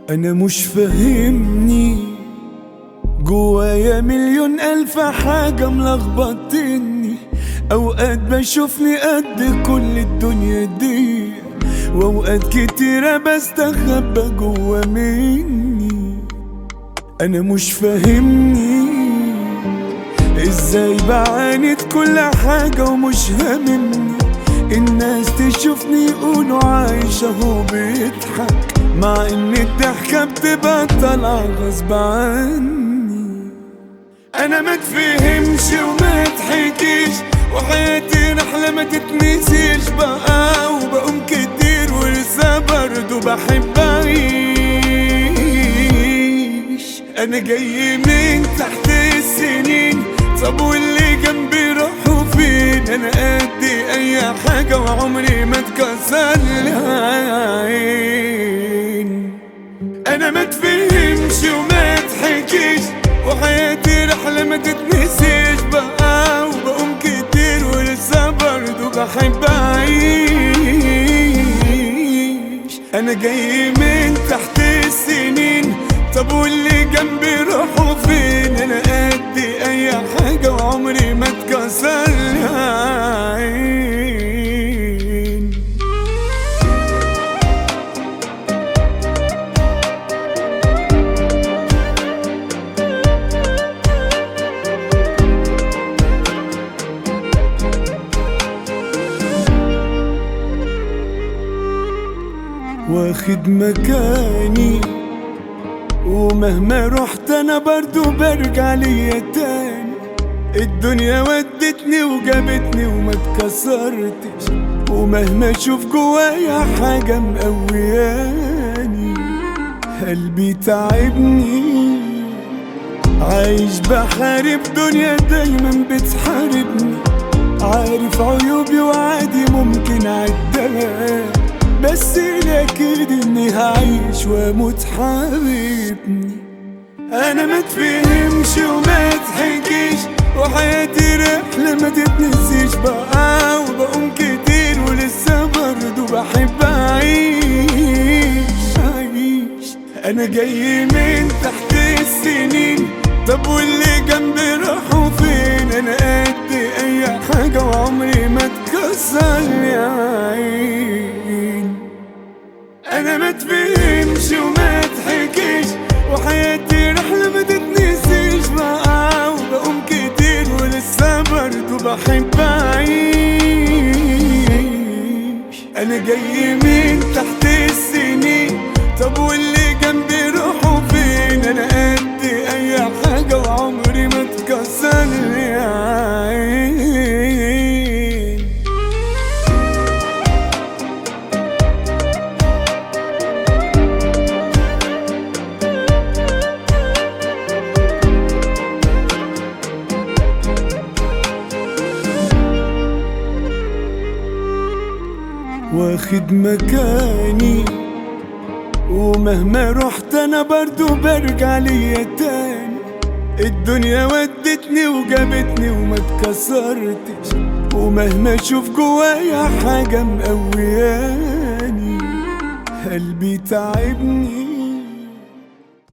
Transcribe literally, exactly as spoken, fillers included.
أنا مش فاهمني، جوايا مليون ألف حاجة ملخبطني. أوقات بشوفني قد كل الدنيا دي، وأوقات كتيرة بستخبى جوا مني. أنا مش فاهمني إزاي بعاند كل حاجة ومش هاممني. الناس تشوفني يقولوا عايش اهو بيضحك، مع ان الضحكة بتبقى طالعة غصب عني. انا ما تفهمش وما تحكيش، وحياتي رحلة ما تتنسيش بقى، وبقوم كتير ولسه برضه بحب اعيش. انا جاي من تحت السنين، طب واللي جنبي راحوا فين؟ انا قدي اي حاجة وعمري ما اتكسر العين. انا ما تفهمش وما تحكيش، وحياتي رحلة ما تتنسيش بقى، وبقوم كتير ولسه برضه بحب اعيش. انا جاي من تحت السنين، طب واللي جنبي راحوا فين؟ انا قدي اي حاجة وعمري ما اتكسر العين. واخد مكاني، ومهما رحت انا برضو برجع ليا تاني. الدنيا ودتني وجابتني وما اتكسرتش، ومهما اشوف جوايا حاجة مقوياني. قلبي تعبني، عايش بحارب دنيا دايما بتحاربني. عارف عيوبي وعادي ممكن اعدها، بس الاكيد اني هعيش واموت حبيبني. انا ما تفهمش وما تحكيش، وحياتي رحلة ما تتنسيش بقى، وبقوم كتير ولسه برضه بحب اعيش اعيش. انا جاي من تحت السنين، طب واللي جنبي راحوا فين؟ انا قد اي حاجة وعمري ما اتكسر يا عين. انا ما تفهمش وما تحكيش، وحياتي رحلة ما تتنسيش بقى، وبقوم كتير ولسه برضه بحب اعيش. انا جاي من تحت السنين، طب واللي جنبي راحوا فين؟ انا قد اي حاجة وعمري ما اتكسر يا عين. واخد مكاني، ومهما رحت انا برضو برجع ليا تاني. الدنيا ودتني وجابتني وما اتكسرتش، ومهما اشوف جوايا حاجة مقوياني. قلبي تعبني،